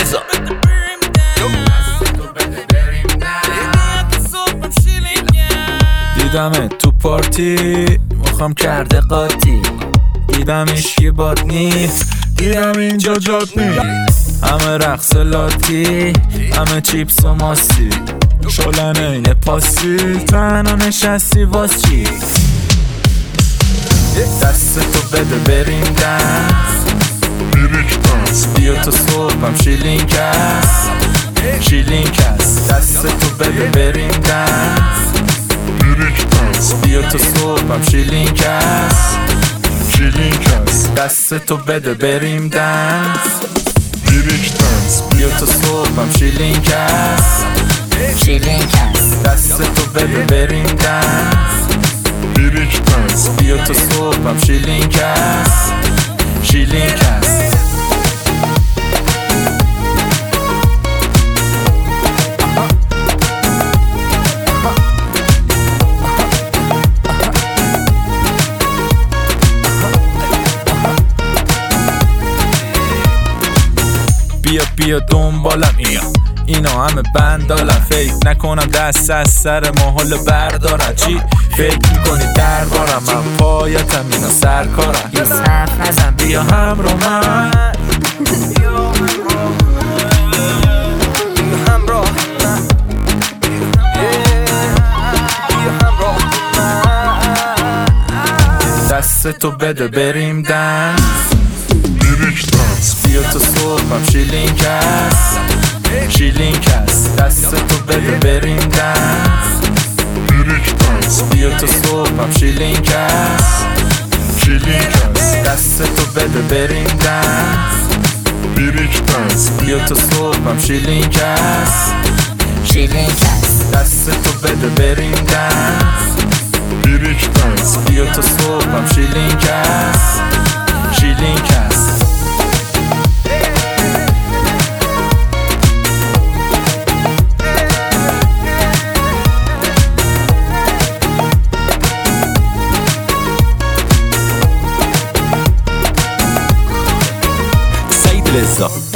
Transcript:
رضا. دیدم تو پارتی مخم کرده قاطی، دیدم ایشکی باد نیست، دیدم اینجا جاد نیست. همه رقص لاتی، همه چیپس و ماسی، شلن این پاسی، تنها نشستی واس چی؟ دست تو بده بریم دنس، بیا تو صبحم شیلینگ است، شیلینگ است. دست تو بده بریم دنس، بیا تو صبحم شیلینگ است، شیلینگ است. دست تو بده بریم دنس، بیا تو صبحم شیلینگ است، شیلینگ است. دست تو بده بریم دنس، بیا تو صبحم شیلینگ است، شیلینگ است. بیا دنبالم اینا همه بندالم، فکر نکنم دست از سر ما حال بردارن. چی فکر میکنی دربارم؟ من پایتم اینا سرکارم. یه صرف نزن بیا همراه من، دست تو بده بریم دنس، بیا تو صبحم شیلینگ است، شیلینگ است. دست تو بده بریم دنس، بیا تو صبحم شیلینگ است، شیلینگ است. دست تو بده بریم دنس، بیا تو صبحم شیلینگ است، شیلینگ است. دست تو بده بریم دنس، بیا تو صبحم شیلینگ است، شیلینگ است. رضا.